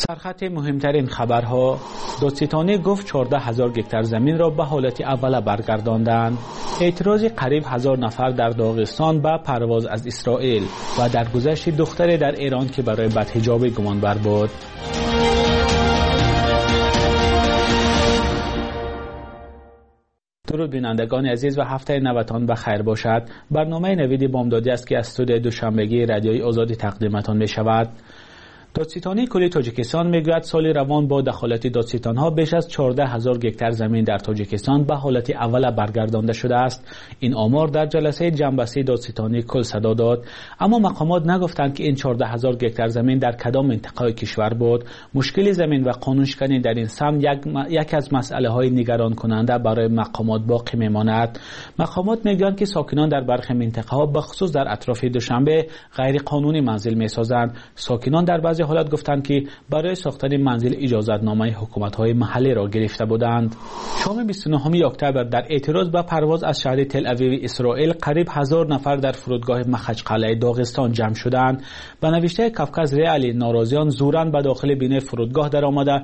سرخط مهمترین خبرها: دادستانی گفت 14,000 گکتار زمین را به حالت اول برگرداندند. اعتراض قریب 1000 نفر در داغستان به پرواز از اسرائیل و درگذشت دختری در ایران که برای بدحجابی گمانبر بود. درود بینندگان عزیز و هفته نوتان بخیر باشد. برنامه نوید بامدادی است که از استودیوی دوشنبگی رادیوی آزادی تقدیمتان می شود. دادستانی کلی تاجیکستان میگوید سال روان با دخالت دادستانها بیش از 14,000 گکتار زمین در تاجیکستان به حالت اول برگردانده شده است. این آمار در جلسه جنبسته دادستانی کل صدا داد، اما مقامات نگفتند که این 14,000 گکتار زمین در کدام منطقه کشور بود. مشکل زمین و قانونشکنی در این سمت یک از مسئله های نگران کننده برای مقامات باقی میماند. مقامات میگویند که ساکنان در برخی منطقه ها به خصوص در اطراف دوشنبه غیر قانونی منزل میسازند. ساکنان در بعضی حالت گفتند که برای ساختن منزل اجازه‌نامه حکومت‌های محلی را گرفته بودند. شام 29 اکتبر در اعتراض به پرواز از شهر تل اویو اسرائیل قریب 1000 نفر در فرودگاه مخچقلعه داغستان جمع شدند. به نوشته کافکاز ریالی ناراضیان زوراً به داخل بینه فرودگاه درآمده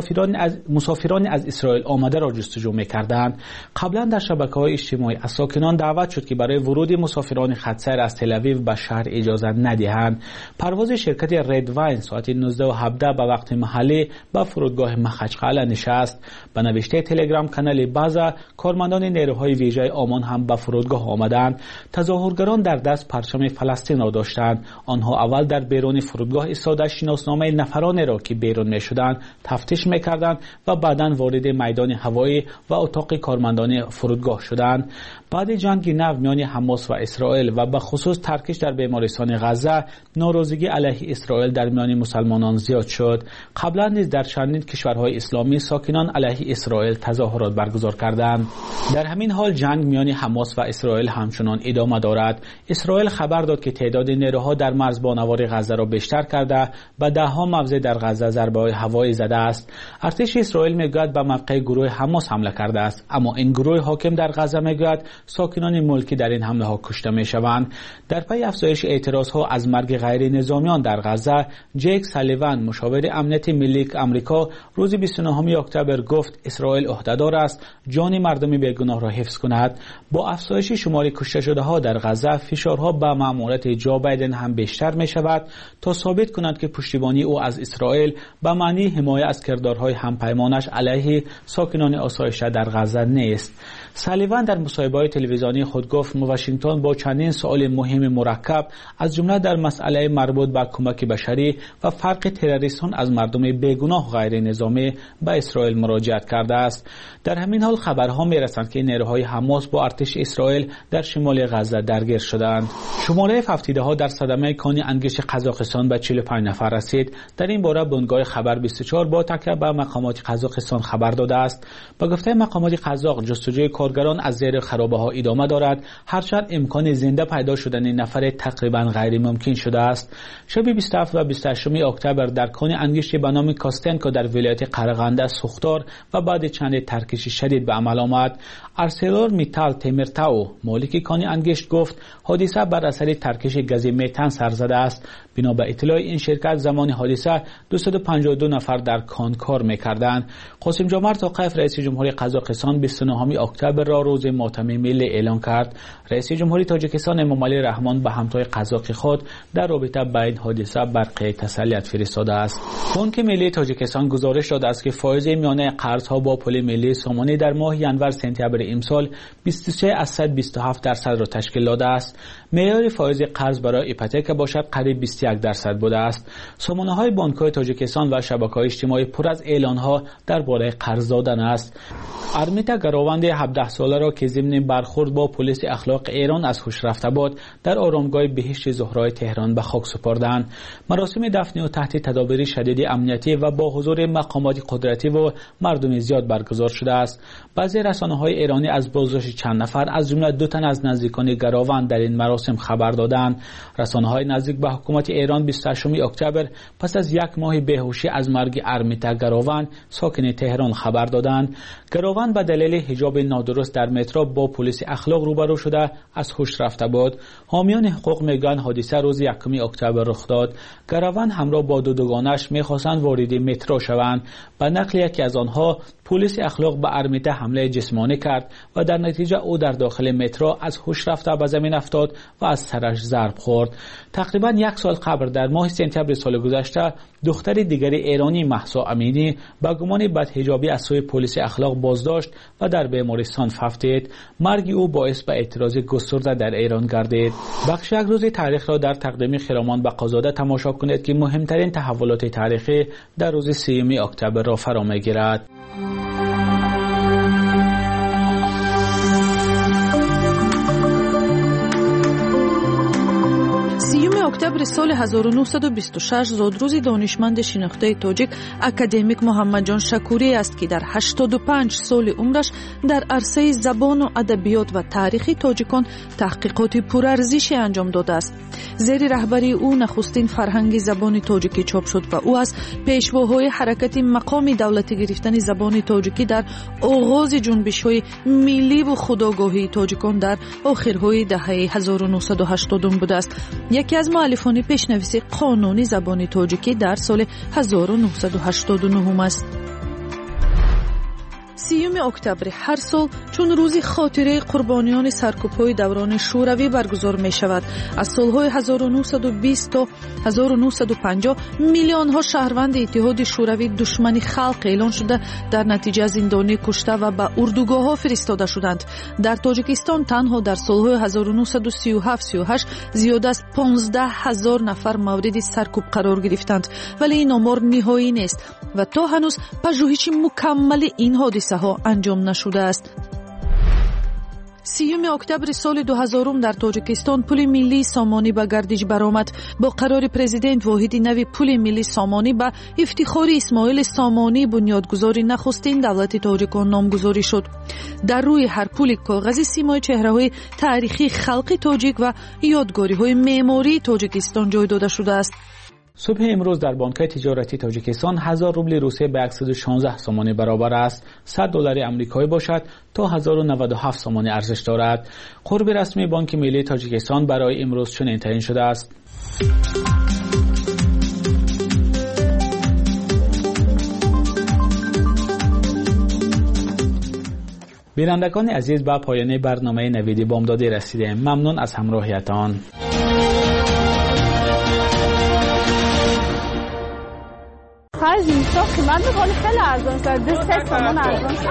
مسافران از اسرائیل آمده را جستجو می‌کردند. قبلا در شبکه‌های اجتماعی از ساکنان دعوت شد که برای ورود مسافران خط‌سیر از تل اویو به شهر اجازه ندهند. پرواز شرکت رد واین ساعت 19:17 به وقت محلی به فرودگاه مخچقلعه نشست. به نوشته تلگرام کانال بازا کارمندان نیروهای ویژه آمان هم به فرودگاه آمدند. تظاهرگران در دست پرچم فلسطین را داشتند. آنها اول در بیرون فرودگاه ایستاده شناسنامه نفرانی را که بیرون میشدند تفتیش میکردند و بعداً وارد میدان هوایی و اتاق کارمندان فرودگاه شدند. بعد جنگ نو میان حماس و اسرائیل و به خصوص ترکش در بیمارستان غزه، ناراضگی علیه اسرائیل در میان مسلمانان زیاد شد. قبلا نیز در چندین کشورهای اسلامی ساکنان علیه اسرائیل تظاهرات برگزار کردند. در همین حال جنگ میان حماس و اسرائیل همچنان ادامه دارد. اسرائیل خبر داد که تعداد نیروها در مرز بانوار غزه را بیشتر کرده و ده‌ها موضع در غزه ضربه‌های هوایی زده است. ارتش اسرائیل میگوید به موقع گروه حماس حمله کرده است، اما این گروه حاکم در غزه میگوید ساکنان ملکی در این حمله ها کشته میشوند. در پی افزایش اعتراض ها از مرگ غیر نظامیان در غزه، جیک سالیوان مشاور امنیت ملی آمریکا روز 29 اکتبر گفت اسرائیل عهدهدار است جان مردم بیگناه را حفظ کند. با افزایش شمار کشته شده ها در غزه، فشارها به مأموریت جو بایدن هم بیشتر می شود تا ثابت کند که پشتیبانی او از اسرائیل به معنی حمایت از کردارهای همپیمانش علیه ساکنان آسایش‌ده در غزه نیست. سالیوان در مصاحبه تلویزیونی خود گفت واشنگتن با چندین سوال مهم مرکب از جمله در مسئله مربوط به کمک بشری و فرق تروریستان از مردم بیگناه غیر نظامی به اسرائیل مراجعت کرده است. در همین حال خبرها میرسند که نیروهای حماس با ارتش اسرائیل در شمال غزه درگیر شدند. شماره فوتیده ها در صدمه کانی انگشت قزاقستان به 45 نفر رسید. در این باره بنگاه خبر 24 با تکیه به مقامات قزاقستان خبر داده است. با گفته مقامات قزاق، جستجوی کارگران از زیر خرابه ها ادامه دارد، هرچند امکان زنده پیدا شدن نفر تقریبا غیر ممکن شده است. شب 27 و 28 اکتبر در کان انگشتی به نام کاستنکو در ولایت قرغنده سوختار و بعد چند ترکش شدید به عمل آمد. ارسلور میتال تیمرتاو مالک کان انگشت گفت حادثه بر اثر ترکش گاز متن سر زده است. بنا به اطلاع این شرکت زمان حادثه 252 نفر در کان کار می‌کردند. قاسم جمعت توقیف رئیس جمهوری قزاقستان 29 اکتبر را روز ماتم ملی اعلام کرد. رئیس جمهوری تاجیکستان امامعلی رحمان به همتای قزاق خود در رابطه با این حادثه برقی تسلیت فرستاده است. بانک ملی تاجیکستان گزارش داده است که فایز میانه قرض‌ها با پول ملی سامانه در ماه ینور سپتامبر امسال 23.27% را تشکیل داده است. معیار فایز قرض برای ایپوتک باشد قریب 21% بوده است. سامانه‌های بانک‌های تاجیکستان و شبکه‌های اجتماعی پر از اعلان‌ها درباره قرض دادن است. ارمیتا گروند 17 ساله را که ضمن برخورد با پلیس اخلاق ایران از هوش رفته بود در آرامگاه بهشت زهرای تهران به خاک سپردند. مراسم دفن او تحت تدابیر شدید امنیتی و با حضور مقامات قدرتی و مردم زیاد برگزار شده است. بعضی رسانه‌های ایرانی از بازداشت چند نفر از جمله 2 تن از نزدیکان گروند در این مراسم خبر دادند. رسانه‌های نزدیک به حکومت ایران 28 اکتبر پس از یک ماه بیهوشی از مرگ ارمیتا گروند ساکن تهران خبر دادند. گروند به دلیل حجاب نادرست در مترو با پلیس پلیس اخلاق روبرو شده از هوش رفته بود. حامیان حقوق میگن حادثه روز 1 اکتبر رخ داد. گروان همراه با دو دوگانش میخواستند وارد مترو شوند. به نقل یکی از آنها پلیس اخلاق به ارمیته حمله جسمانی کرد و در نتیجه او در داخل مترو از هوش رفته به زمین افتاد و از سرش ضرب خورد. تقریبا 1 سال قبل در ماه سپتامبر سال گذشته دختر دیگری ایرانی مهسا امینی با گمان بدحجابی از سوی پلیس اخلاق بازداشت و در بیمارستان ففتید. مرگ او باعث به اعتراض گسترده در ایران گردید. بخش یک روز تاریخ را در تقدیم خرامان بقازاده تماشا کنید که مهمترین تحولات تاریخی در روز 3 اکتبر را فرا میگیرد. 3 اکتبر سال 1926 زادروز دانشمند شناخته تاجیک اکادمیک محمد جان شکوری است که در 85 سال عمرش در عرصه زبان و ادبیات و تاریخ تاجیکان تحقیقات پرارزشی انجام داده است. زیر رهبری او نخستین فرهنگ زبان تاجیکی چاپ شد و او از پیشواهای حرکت مقام دولتی گرفتن زبان تاجیکی در آغاز جنبش‌های ملی و خودآگاهی تاجیکان در آخرهای دهه 1980 بوده است. یکی از مؤلفان پیشنویس قانون زبان تاجیکی در سال 1989 است. 3 اکتبر هر سال چون روزی خاطره قربانیان سرکوب‌های دوران شوروی برگزار می شود. از سالهای 1920 تا 1950 میلیون ها شهروند اتحاد شوروی دشمن خلق اعلان شده در نتیجه زندانی کشته و به اردوگاه ها فرستاده شدند. در تاجیکستان تنها در سالهای 1937-38 زیاده از 15,000 نفر مورد سرکوب قرار گرفتند، ولی این آمار نهایی نیست و تا هنوز پژوهش مکمل این حادثه ها انجام نشده است. 3 اکتبر سال 2000 در تاجیکستان پل ملی سامانی به گردش برآمد. با قرار پرزیدنت واحد نوی پل ملی سامانی به افتخار اسماعیل سامانی بنیادگذار نخستین دولت تاجیکان نامگذاری شد. در روی هر پل کاغذی سیمای چهره‌های تاریخی خلق تاجیک و یادگاری‌های معماری تاجیکستان جای داده شده است. صبح امروز در بانک تجارتی تاجیکستان 1000 روبل روسیه به 116 سومانی برابر است. $100 آمریکایی باشد تا 1097 سومانی ارزش دارد. قرب رسمی بانک ملی تاجیکستان برای امروز چنین تعیین شده است. بینندگان عزیز، به پایان برنامه نویدی بامدادی رسیدیم. ممنون از همراهیتان. خرج نیستا قیمت بخوانی خیلی ارزان شد. 2-3 تومان ارزان شد.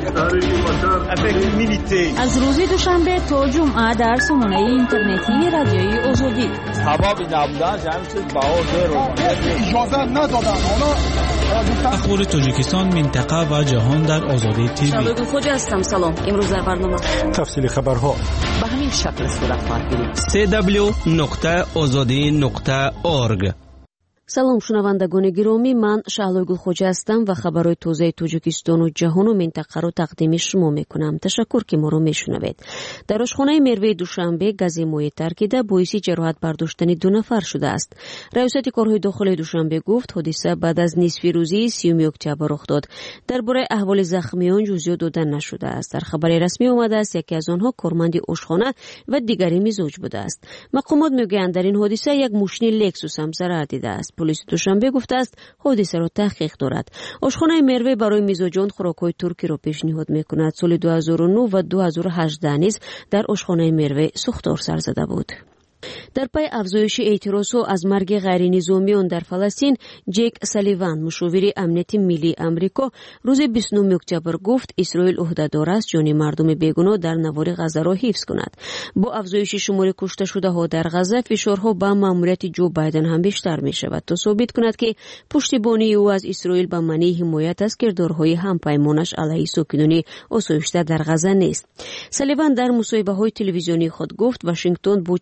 از روز دوشنبه تا جمعه در سامانه اینترنتی رادیوی آزادی. هوا بی نبودن جمع شد بها زیر اجازه ندادن. اخبار تاجیکستان، منطقه و جهان در آزادی تیوی. شالوگل خوجا هستم. سلام. امروز در برنامه تفصیل خبرها به همین شکل صورت خواهد گرفت. www.azadi.org. سلام شنوندگان گرامی، من شهلوگل خوجا هستم و خبرهای تازه تاجیکستان و جهان و منطقه رو تقدیم شما میکنم. تشکر که ما رو میشنوید. در آشخانه مروه دوشنبه گاز معطر کرده باعث جراحت برداشتن 2 نفر شده است. ریاست کارهای داخلی دوشنبه گفت حادثه بعد از نصف روزی 3 اکتبر رخ داد. درباره احوال زخمیان جزئیات داده نشده است. در خبر رسمی آمده است یکی از آنها کارمند آشخانه و دیگری مزاج بوده است. مقامات میگویند در این حادثه یک ماشین لکسوس هم ضرر دیده است. پلیس دوشنبه گفته است حادثه را تحقیق دارد. آشخانه مروه برای مزاجان خوراک‌های ترکی را پیشنهاد می‌کند. سال 2009 و 2018 نیز در آشخانه مروه سوختار سر زده بود. در پی افزایش اعتراض از مرگ غیر نظامیان در فلسطین، جک سالیوان مشاور امنیت ملی آمریکا روز 29 اکتبر گفت اسرائیل عهده‌دار است جان مردم بیگناه در نوار غزه را حفظ کند. با افزایش شمار کشته شده ها در غزه، فشارها به ماموریت جو بایدن هم بیشتر می شود تا ثابت کند که پشتیبانی او از اسرائیل به معنی حمایت از کردارهای همپیمانش علیه ساکنان آسایش‌تر در غزه نیست. سالیوان در مصاحبه‌های تلویزیونی خود گفت واشنگتن با چندین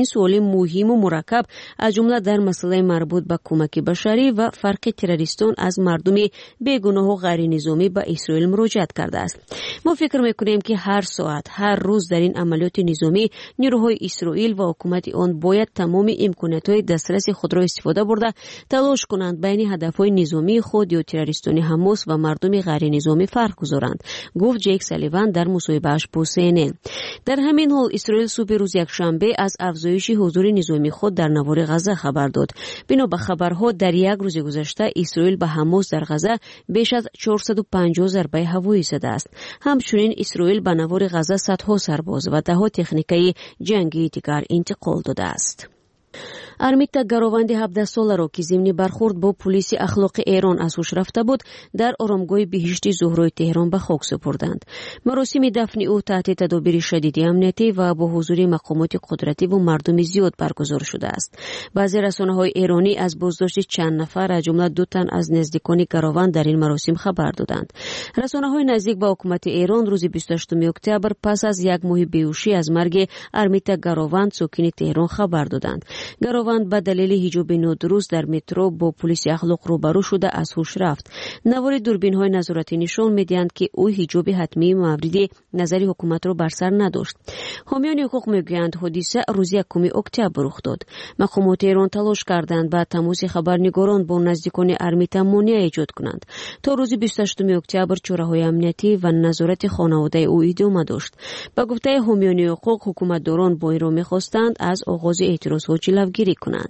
суоли муҳиму мураккаб аз ҷумла дар масъалаи марбут ба кӯмаки башарӣ ва фарқи террористон аз мардуми бегуноҳу ғайринизомӣ ба Исроил муроҷиат кардааст. мо фикр мекунем ки ҳар соат, ҳар рӯз дар ин амалиёти низомӣ нирӯҳои Исроил ва ҳукумати он бояд тамоми имкониятҳои дастраси худро истифода бурда талош кунанд байни ҳадафҳои низомии худ ё террористони Ҳамос ва мардуми ғайринизомӣ фарқ гузоранд, гуфт Ҷейк Салливан дар мусоҳибааш бо CNN. дар ҳамин ҳол Исроил субҳи рӯзи якшанбе аз афзоиши ҳузури низомии худ дар навори Ғаза хабар дод. бино ба хабарҳо дар як рӯзи гузашта Исроил ба Ҳамос дар Ғаза беш аз 450 зарбаи ҳавоӣ задааст. ҳамчунин Исроил ба навори Ғаза садҳо сарбоз ва даҳо техникаи ҷангии дигар интиқол додааст. Армита гарованди 17 соларо ки зимни бархурд бо полиси ахлоқи Эрон аз ҳуш рафта буд, дар оромгоҳи биҳишти Зуҳрои Теҳрон ба хок супурданд. маросими дафни ӯ таҳти тадобири шадиди амниятӣ ва бо ҳузури мақомоти қудративу мардуми зиёд баргузор шудааст. баъзе расонаҳои эронӣ аз боздошти чанд нафар аз ҷумла 2 тан аз наздикони гарованд дар ин маросим хабар доданд. расонаҳои наздик ба ҳукумати Эрон рӯзи 28 октябр пас аз як моҳи беҳушӣ аз марги Армита гарованд сокини Теҳрон хабар доданд. гарованд ба далели ҳиҷоби нодуруст дар метро бо полиси ахлоқ рӯбарӯ шуда аз ҳуш рафт. навори дурбинҳои назоратӣ нишон медиҳанд ки ӯ ҳиҷоби ҳатмии мавриди назари ҳукуматро бар сар надошт. ҳомиёни ҳуқуқ мегӯянд ҳодиса рӯзи 1 октябр рух дод. мақомоти Эрон талош карданд ба тамоси хабарнигорон бо наздикони Армита монеа эҷод кунанд. то рӯзи 28 октябр чораҳои амниятӣ ва назорати хонаводаи ӯ идома дошт. ба гуфтаи ҳомиёни ҳуқуқ ҳукуматдорон бо инро мехостанд аз оғози эътирозҳо ҷилавгирӣ کنند.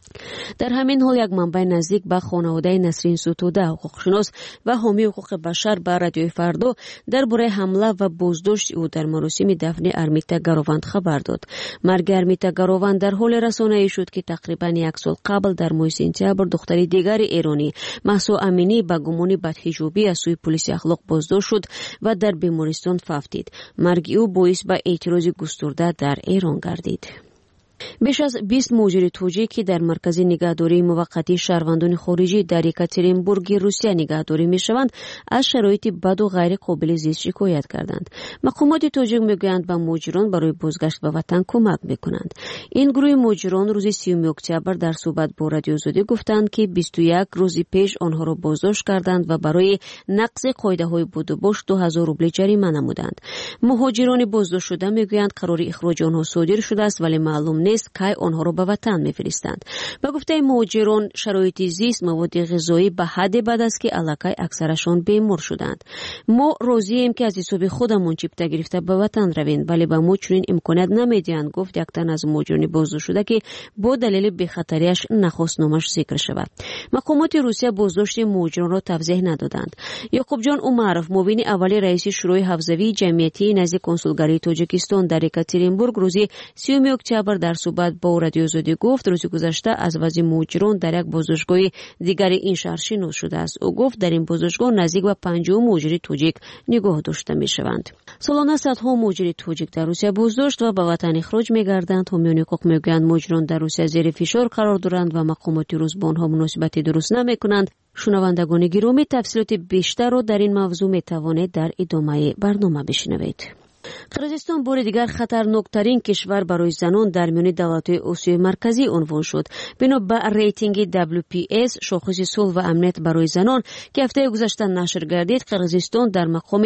در همین حال یک منبع نزدیک به خانواده نسرین ستوده حقوقشناس و حامی حقوق بشر به رادیوی فردا درباره حمله و بازداشت او در مراسم دفن ارمیتا گاروند خبر داد. مرگ ارمیتا گاروند در حال رسانه‌ای شد که تقریبا یک سال قبل در ماه سپتامبر دختری دیگر ایرانی مهسا امینی به گمان بدحجابی از سوی پلیس اخلاق بازداشت شد و در بیمارستان فوتید. مرگ او باعث به اعتراض گسترده در ایران گردید. بیش از 20 مهاجر توجیکی در مرکز نگهداری موقتی شهروندان خارجی در یکاترینبورگ روسیه نگهداری میشوند از شرایط بد و غیر قابل زیست شکایت کردند. مقامات توجیک میگویند به مهاجران برای بازگشت به وطن کمک میکنند. این گروه مهاجران روز 30 اکتبر در صحبت با رادیو آزادی گفتند که 21 روز پیش آنها را بازداشت کردند و برای نقض قاعده‌های بود و باش 2000 روبل جریمه نمودند. مهاجران بازداشت شده میگویند قرار اخراج آنها صادر شده است ولی معلوم نیست که آنها را به وطن میفرستند. به گفته مهاجران شرایط زیست مواد غذایی به حد بد است که علاقه اکثرشان بیمار شدند. ما راضییم که از حساب خودمون چیپتا گرفته به وطن رویم ولی به ما چنین امکانات نمیدهند، گفت یک تن از مهاجران بازداشت شده که با دلیل بی‌خطریش نخواست نامش ذکر شود. مقامات روسیه بازداشت مهاجران را توضیح ندادند. یعقوب جان عمرов معاون اول رئیس شورای حوزوی جمعیتی نزد کنسولگری تاجیکستان در یکاترینبورگ روز 30 اکتبر در صحبت با رادیو آزادی گفت روز گذشته از وضع مهاجران در یک بازداشتگاه دیگر این شهر شنود شده است. او گفت در این بازداشتگاه نزدیک به 50 مهاجر تاجیک نگاه داشته میشوند. سالانه صدها مهاجر تاجیک در روسیه بازداشت و به وطن اخراج میگردند. حامیان حقوق میگویند مهاجران در روسیه زیر فشار قرار دارند و مقامات روس با آنها مناسبت درست نمیکنند. شنوندگان گرامی، تفصیلات بیشتر را در این موضوع میتوانید در ادامه برنامه بشنوید. قرقیزستان بار دیگر خطرناکترین کشور برای زنان در میان دولت‌های آسیای مرکزی عنوان شد. بنا به ریتینگ WPS شاخص صلح و امنیت برای زنان که هفته گذشته نشر گردید، قرقیزستان در مقام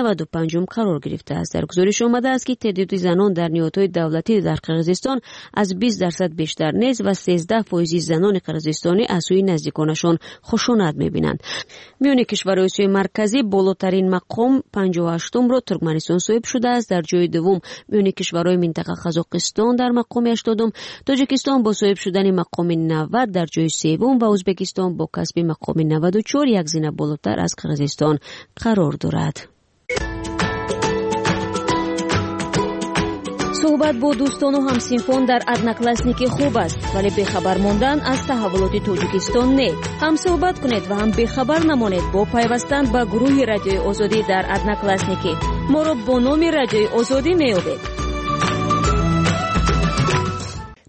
95 قرار گرفته است. در گزارش آمده است که تعداد زنان در نهادهای دولتی در قرقیزستان از 20% بیشتر نیست و 13% زنان قرقیزستانی از سوی نزدیکانشان خشونت می‌بینند. میان کشورهای آسیای مرکزی بالاترین مقام 58م را ترکمنستان صاحب شده است. در جای دوم میان کشورهای منطقه قزاقستان در مقام 80م، تاجیکستان با صاحب شدن مقام 90 در جای سوم و ازبکستان با کسب مقام 94 یک زینه بالاتر از قرقیزستان قرار دارد. صحبت با دوستان و همسنفان در ادناکلاسنیکی خوب است ولی بخبر ماندن از تحولات تاجیکستان نه. هم صحبت کنید و هم بخبر نمانید با پیوستن به گروه رادیوی آزادی در ادناکلاسنیکی. ما را با نام رادیوی آزادی میابید.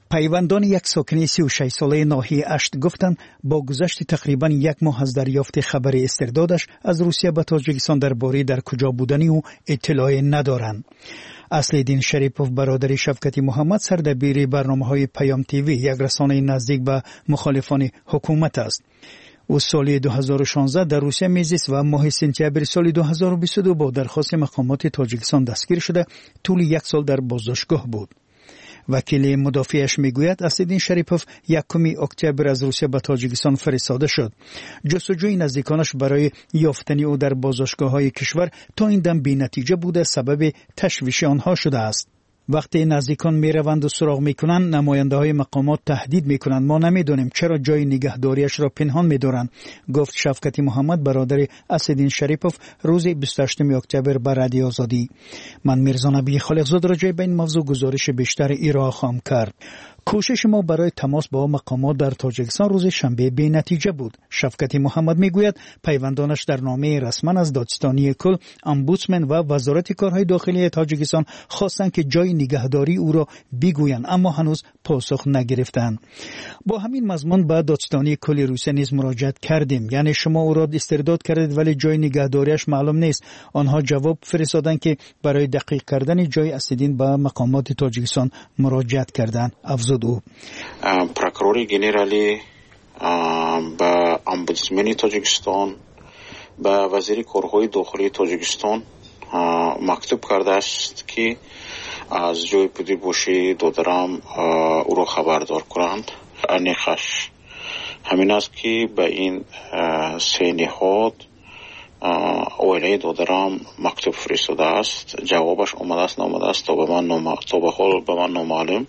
پیوندان یک ساکن 36 ساله ناحیه اشت گفتند با گذشت تقریبا یک ماه از دریافت خبر استردادش از روسیه به تاجیکستان درباره در کجا بودنی او اطلاعی ندارند. اصل‌الدین شریپوف برادر شفقت محمد سردبیر برنامه‌های پیام تیوی یک رسانه نزدیک به مخالفان حکومت است. او سال 2016 در روسیه میزیست و ماه سپتامبر سال 2022 با درخواست مقامات تاجیکستان دستگیر شده طول یک سال در بازداشتگاه بود. وکیل مدافعش میگوید اصل‌الدین شریپوف 1 اکتبر از روسیه به تاجیکستان فرستاده شد. جستجوی نزدیکانش برای یافتن او در بازداشتگاه‌های کشور تا این دم بی‌نتیجه بوده سبب تشویش آنها شده است. وقتی نزدیکان میروند و سراغ میکنند نماینده‌های مقامات تهدید میکنند ما نمیدونیم چرا جای نگهداریش را پنهان میدارند، گفت شفقت محمد برادر اصل‌الدین شریپوف روز 28 اکتبر به رادیو آزادی. من میرزا نبی خالقزاد راجع به این موضوع گزارش بیشتر ارائه خواهم کرد. کوشش ما برای تماس با مقامات در تاجیکستان روز شنبه بی نتیجه بود. شفقت محمد میگوید پیوندانش در نامه رسما از دادستانی کل، امبودسمن و وزارت کارهای داخلی تاجیکستان خواستند که جای نگهداری او را بگویند اما هنوز پاسخ نگرفتند. با همین مضمون به دادستانی کل روسیه نیز مراجعه کردیم، یعنی شما او را استرداد کردید ولی جای نگهداریش معلوم نیست. آنها جواب فرستادند که برای دقیق کردن جای اصل‌الدین به مقامات تاجیکستان مراجعه کردند. پروکوروری گنرالی به امبودسمن تاجیکستان به وزیر کارهای داخلی تاجیکستان مکتوب کرده است که از جای پدیدباشی دادرم او را خبردار کنند. نخش همین است که به این سه نهاد اویله دادرم مکتوب فرستاده است. جوابش آمده است نامده است تا به حال به من نامعلوم.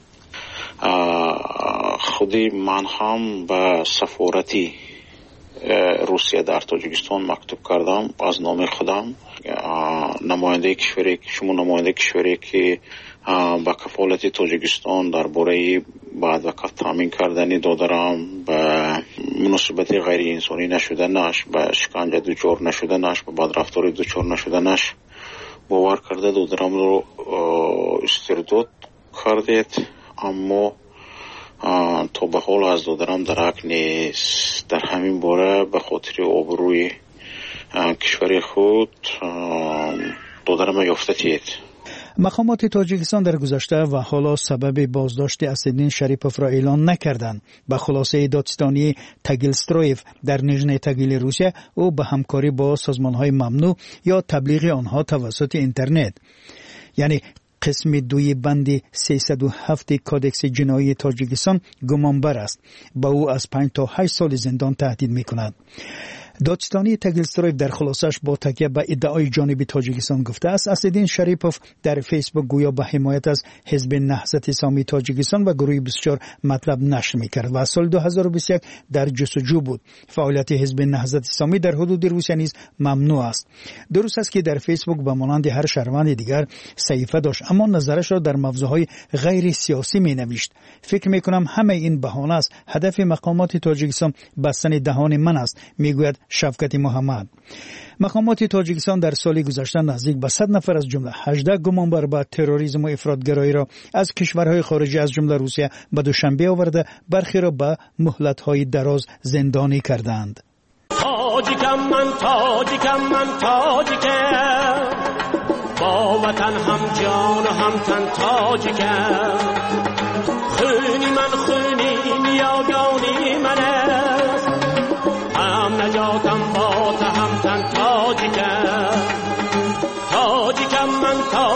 خودی من هم به سفارتی روسیه در تاجیکستان مکتوب کردم از نام خودم. نماینده کشوری که با کفالت تاجیکستان درباره بعد وقت تامین کردن دادرم به مناسبت غیر انسانی نشدنش، به شکنجه دچار نشدنش، به بدرفتاری دچار نشدنش باور کرده دادرم رو استرداد کردید، اما تا به حال از دادرم درک نیست. در همین باره به خاطر آبروی کشور خود دادرم یافته تید. مقامات تاجیکستان در گذشته و حالا سبب بازداشت اصل‌الدین شریپوف را اعلان نکردند. به خلاصه دادستانی تگیلسترویف در نیژنی تگیل روسیه او به همکاری با سازمان‌های ممنوع یا تبلیغ آنها توسط اینترنت، یعنی قسم 2 بند 307 کودکس جنایی تاجیکستان گمانبر است. با او از 5 تا 8 سال زندان تهدید می‌کند. دادستانی تگیلسترویف در خلاصش با تکیه به ادعای جانب تاجیکستان گفته است اصل‌الدین شریپوف در فیسبوک گویا به حمایت از حزب نهضت اسلامی تاجیکستان و گروه 24 مطلب نشر می‌کرد و سال 2021 در جستجو بود. فعالیت حزب نهضت اسلامی در حدود روسیه نیز ممنوع است. درست است که در فیسبوک به مانند هر شهروند دیگر صحیفه داشت اما نظرش را در موضوعهای غیر سیاسی می‌نوشت. فکر می‌کنم همه این بهانه است. هدف مقامات تاجیکستان بستن دهان من است، میگوید شفقت محمد. مقامات تاجیکستان در سال گذشته نزدیک به 100 نفر از جمله 18 گمانبر به تروریسم و افراطگرایی را از کشورهای خارجی از جمله روسیه به دوشنبه آورده، برخی را به مهلت‌های دراز زندانی کردند. تاجیکم من با وطن هم جان و هم تن تاجیکم، خونی من خونی نیاگانی من است، هم نجاتم با تا هم تن تاجیکم. تاجیکم من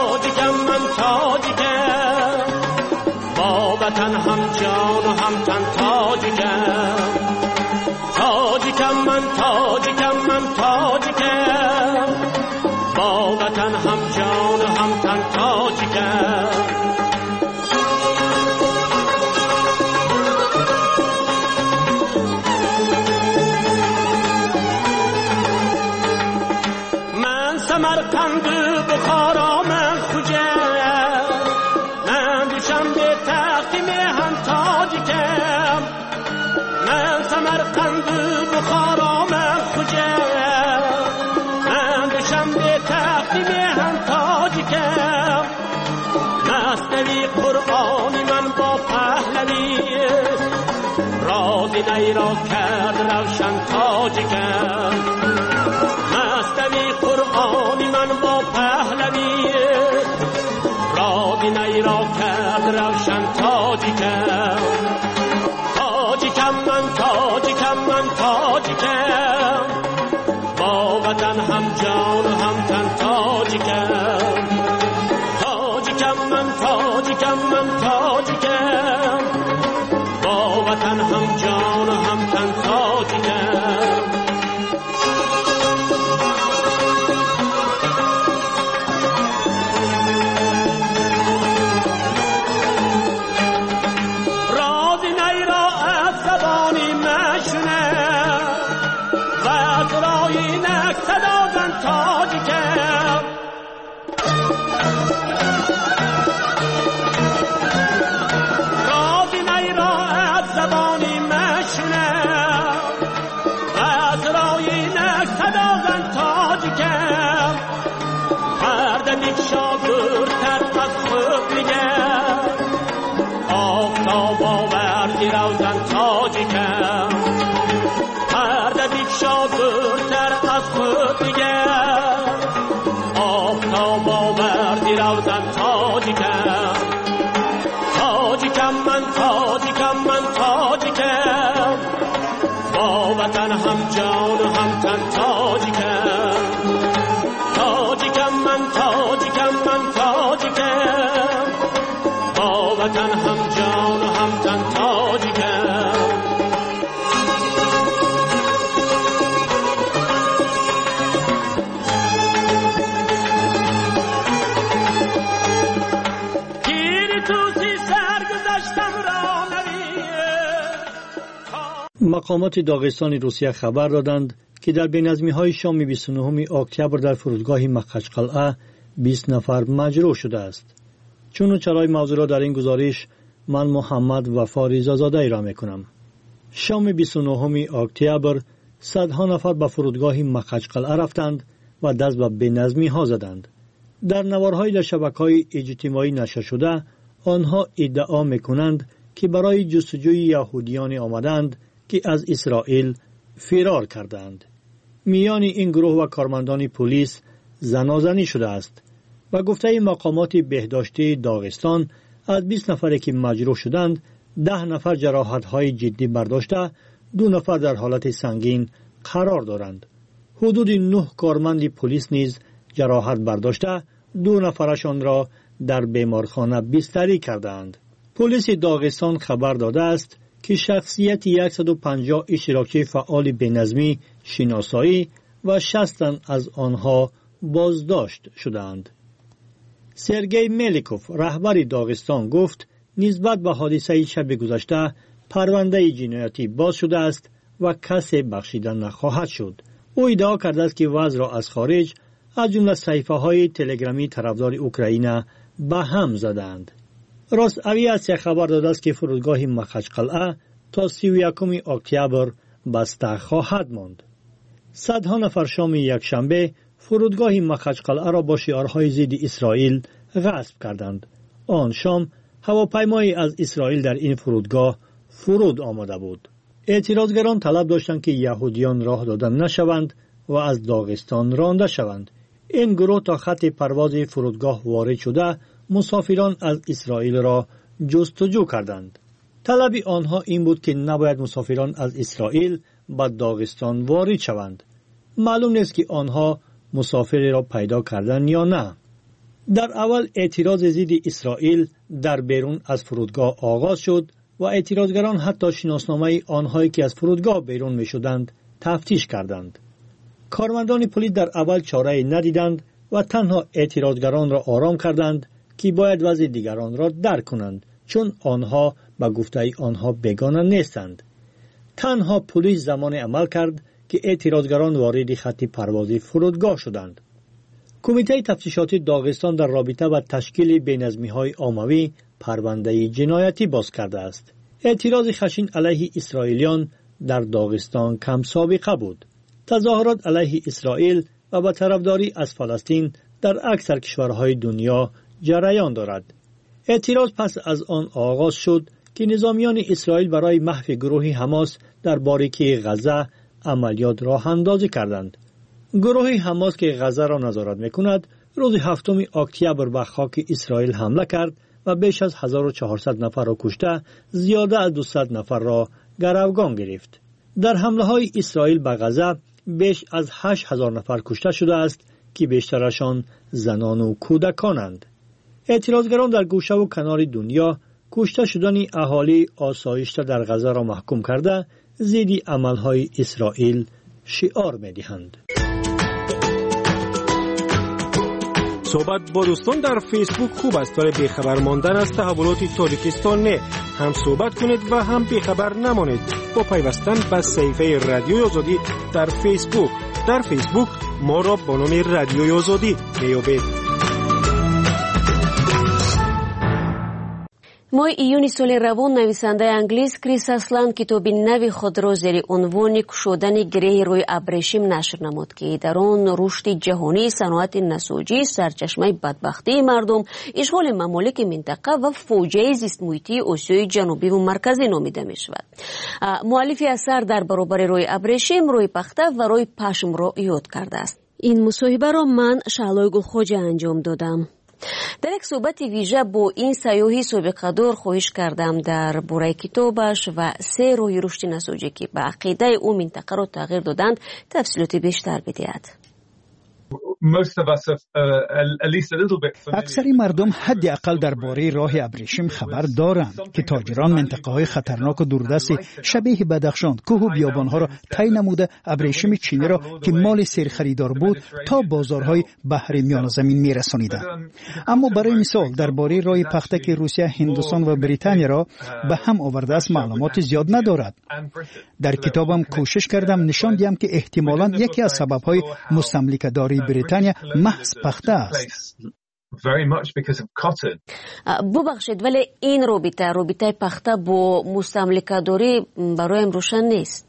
با وطن هم جان و هم تن تاجیکم. تاجیکم من با وطن هم جان و هم تن تاجیکم. من سمرقند بخارا من خوجه، من دوشنبه تختیم هم تاجیکم. من سمرقند بخارا من خوجه، من دوشنبه تختیم هم تاجیکم. مستوی قرآنی من با پهلوی آینه را کرد روشن تاجیکم مستوی قرآنی من با پهلوی رادینه را کرد روشن تاجیکم تاجیکم من تاجیکم من تاجیکم با وطن هم جان و هم تن تاجیکم تاجیکم من تاجیکم من تاجیکم با وطن هم جان و هم تن تاجیکم رازی را از زبانی مشنه و از رای نک صدازن تاجیکم شاگردتر از خود میگم آفتاب آوردی روزن تاجیکم پرده دید شاگردتر از خود میگم آفتاب آوردی روزن تاجیکم تاجیکم من تاجیکم من تاجیکم با وطن هم جان و هم تن تاجیکم تاجیکم من تاجیکم من تاجیکم با وطن هم جان و هم تن تاجیکم تیری توسی سرگذشتم را مقامات داغستان روسیه خبر دادند که در بینظمی‌های شام 29 اکتبر در فرودگاه مخچقلعه 20 نفر مجروح شده است. چون چرای موضوع را در این گزارش من محمد وفا ریزازاده ای را میکنم. شام 29 اکتبر صدها نفر به فرودگاه مخچقلعه رفتند و دست به بینظمی‌ها زدند. در نوارهای در شبکه‌های اجتماعی نشر شده آنها ادعا میکنند که برای جستجوی یهودیان آمدند که از اسرائیل فرار کردند. میان این گروه و کارمندان پلیس زنازنی شده است و گفته مقامات بهداشتی داغستان از 20 نفری که مجروح شدند 10 نفر جراحت‌های جدی برداشته 2 نفر در حالت سنگین قرار دارند. حدود 9 کارمند پلیس نیز جراحت برداشته 2 نفرشان را در بیمارخانه بستری کردند. پلیس داغستان خبر داده است که شخصیت 150 اشتراکی فعال بینظمی شناسایی و 60 از آنها بازداشت شدند. سرگئی ملیکوف رهبر داغستان گفت نسبت به حادثه شب گذشته پرونده جنایتی باز شده است و کسی بخشیده نخواهد شد. او ادعا کرده است که وضع را از خارج از جمله صحیفه‌های تلگرامی طرفدار اوکراین به هم زدند. راست اویاسیا خبر داده است که فرودگاه مخچقلعه تا 31 اکتبر بسته خواهد ماند. صدها نفر شام یکشنبه فرودگاه مخچقلعه را با شعارهای ضد اسرائیل غصب کردند. آن شام هواپیمایی از اسرائیل در این فرودگاه فرود آمده بود. اعتراضگران طلب داشتند که یهودیان راه داده نشوند و از داغستان رانده شوند. این گروه تا خط پرواز فرودگاه وارد شده مسافران از اسرائیل را جستجو کردند. طلب آنها این بود که نباید مسافران از اسرائیل به داغستان وارد شوند. معلوم نیست که آنها مسافری را پیدا کردند یا نه. در اول اعتراض ضد اسرائیل در بیرون از فرودگاه آغاز شد و اعتراضگران حتی شناسنامه آنهایی که از فرودگاه بیرون می شدند تفتیش کردند. کارمندان پلیس در اول چاره ندیدند و تنها اعتراضگران را آرام کردند که باید وضع دیگران را درک کنند چون آنها به گفته آنها بیگانه نیستند. تنها پلیس زمان عمل کرد که اعتراضگران وارد خط پرواز فرودگاه شدند. کمیته تفتیشاتی داغستان در رابطه با تشکیل بینظمی‌های عمومی پرونده جنایتی باز کرده است. اعتراض خشن علیه اسرائیلیان در داغستان کم سابقه بود. تظاهرات علیه اسرائیل و با طرفداری از فلسطین در اکثر کشورهای دنیا جریان دارد. اعتراض پس از آن آغاز شد که نظامیان اسرائیل برای محو گروه حماس در باریکی غزه عملیات راه اندازی کردند. گروه حماس که غزه را نظارت می‌کند، روز 7 اکتبر به خاک اسرائیل حمله کرد و بیش از 1400 نفر را کشته، زیاده از 200 نفر را گروگان گرفت. در حمله‌های اسرائیل به غزه بیش از 8000 نفر کشته شده است که بیشترشان زنان و کودکانند. اعتراضگران در گوشه و کنار دنیا کشته شدن اهالی آسایشته در غزه را محکوم کرده، ضد عملهای اسرائیل شعار می‌دهند. صحبت با دوستان در فیسبوک خوب است، ولی بیخبر ماندن از تحولات تاجیکستان نه. هم صحبت کنید و هم بیخبر نمانید با پیوستن به صفحه رادیوی آزادی در فیسبوک. در فیسبوک ما را با نام رادیوی آزادی میابید. ماه ایون سال روان نویسنده انگلیس کریس اسلند کتابی نوی خود را زیر عنوان کشودن گره روی ابریشم نشر نمود که در آن رشد جهانی صنعت نساجی سرچشمه بدبختی مردم، اشغال ممالک منطقه و فوجه زیست محیطی آسیای جنوبی و مرکزی نامیده می شود. مؤلف اثر در برابر روی ابریشم، روی پخته و روی پشم را یاد کرده است. این مصاحبه را من شعلای گلخوجه انجام دادم. در یک صحبت ویژه با این سیاحی سابقه‌دار خواهش کردم در باره کتابش و 3 راه رشد نساجی که به عقیده او منطقه را تغییر دادند تفصیلات بیشتر بدهد. اکثر مردم حداقل درباره راه ابریشم خبر دارند که تاجران منطقه‌های خطرناک و دوردست شبیه بدخشان، کوه و بیابان‌ها را طی نموده ابریشم چینی را که مال سرخریدار بود تا بازارهای بحر میان زمین می‌رسانیدند. اما برای مثال درباره راه پخته که روسیه، هندوستان و بریتانیا را به هم آورده است معلومات زیاد ندارد. در کتابم کوشش کردم نشان دهم که احتمالاً یکی از سبب‌های مستملکه‌داری بریتانیا محض پخته است. ببخشید، ولی این رابطه پخته با مستملکه‌داری برایم روشن نیست.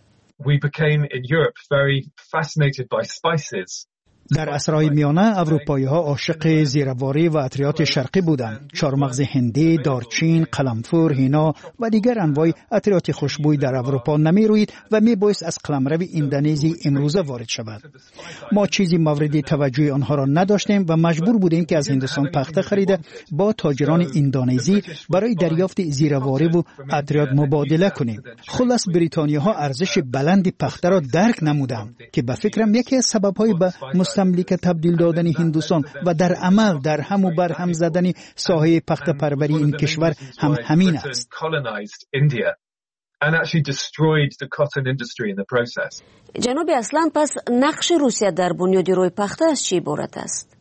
در عصرهای میانه اروپایی‌ها عاشق زیرواری و عطریات شرقی بودند. چارمغز هندی، دارچین، قلمفور، هینا و دیگر انواع عطریات خوشبوی در اروپا نمی‌روید و می‌بایست از قلمرو اندونزی امروزه وارد شود. ما چیزی مورد توجه آنها را نداشتیم و مجبور بودیم که از هندوستان پخته خریده با تاجران اندونزی برای دریافت زیرواری و عطریات مبادله کنیم. خلاص بریتانیاها ارزش بلند پخته را درک نمودند که به فکرم یکی از سبب‌های به مستملک تبدیل دادن هندوستان و در عمل در هم و بر هم زدن ساحه پخته پروری این کشور هم همین است. جناب اسلند، پس نقش روسیه در بنیاد روی پخته از چی عبارت است؟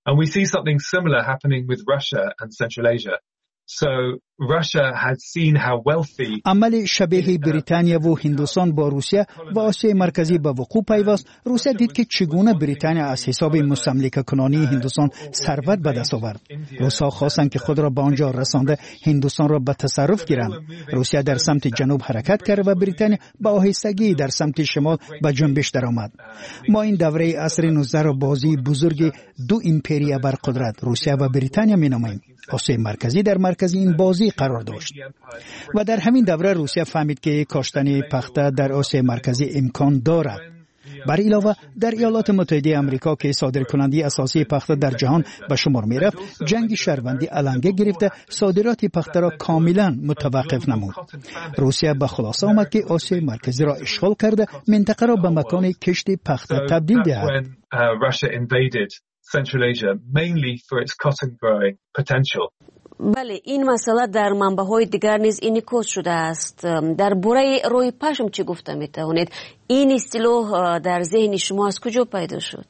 عمل شبیه بریتانیا و هندوستان با روسیه و آسیای مرکزی به وقوع پیوست. روسیه دید که چگونه بریتانیا از حساب مستملکه کنانی هندوستان ثروت به دست آورد. روس‌ها خواستند که خود را به آنجا رسانده هندوستان را به تصرف گیرند. روسیه در سمت جنوب حرکت کرد و بریتانیا با آهستگی در سمت شمال به جنبش درآمد. ما این دوره عصر 19 را بازی بزرگ دو امپریا بر قدرت روسیه و بریتانیا می‌نامیم. آسیای مرکزی در مرکز این بازی قرار داشت و در همین دوره روسیه فهمید که کاشتن پخته در آسیای مرکزی امکان دارد. بر علاوه در ایالات متحده آمریکا که صادرکننده اساسی پخته در جهان به شمار می‌رفت، جنگ شهروندی علنگه گرفته صادرات پخته را کاملا متوقف نمود. روسیه به خلاصه آمد که آسیای مرکزی را اشغال کرده منطقه را به مکان کشت پخته تبدیل دهد. Central Asia, mainly for its cotton growing potential. بله، این مسئله در منبع‌های دیگر نیز انعکاس شده است. در باره روی پشم چه گفته می‌توانید؟ این اصطلاح در ذهن شما از کجا پیدا شد؟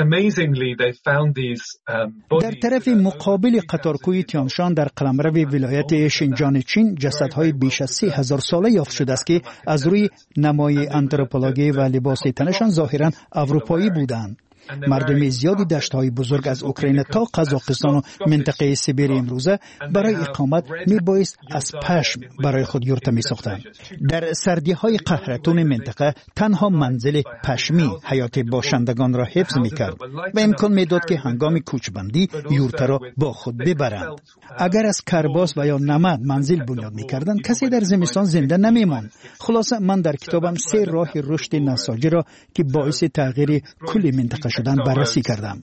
در طرف مقابل قطارکوی تیانشان در قلمرو ولایت شینجان چین جسدهای بیش از 3000 ساله یافت شده است که از روی نمای آنتروپولوژی و لباس تنشان ظاهراً اروپایی بودند. مردم زیادی دشت‌های بزرگ از اوکراین تا قزاقستان و منطقه سیبیر امروزه برای اقامت میبایست از پشم برای خود یورت میساختند. در سردی‌های قهرتون منطقه تنها منزل پشمی حیات باشندگان را حفظ میکرد و امکان میداد که هنگام کوچبندی یورت را با خود ببرند. اگر از کرباس و یا نمد منزل بنیاد میکردند کسی در زمستان زنده نمیماند. خلاصه من در کتابم 3 راه رشد نساجی را که باعث تغییر کل منطقه شدن بررسی کردم.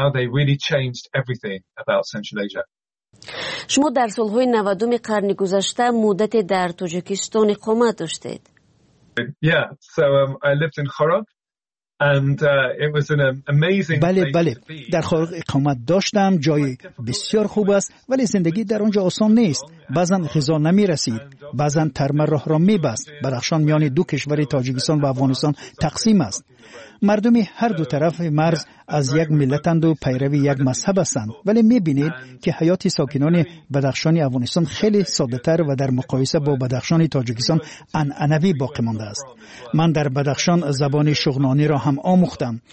شما در سالهای 90 قرن گذشته مدت در تاجیکستان اقامت داشتید. بله در خارق اقامت داشتم. جای بسیار خوب است ولی زندگی در آنجا آسان نیست. بعضا غذا نمی رسید، بعضا ترمه راه را می بست. بدخشان میان دو کشور تاجیکستان و افغانستان تقسیم است. مردمی هر دو طرف مرز از یک ملتند و پیروی یک مذهب هستند، ولی می‌بینید که حیات ساکنان بدخشان افغانستان خیلی ساده‌تر و در مقایسه با بدخشان تاجیکستان عنعنوی باقی مانده است. من در بدخشان زبان شغنانی را هم آموختم.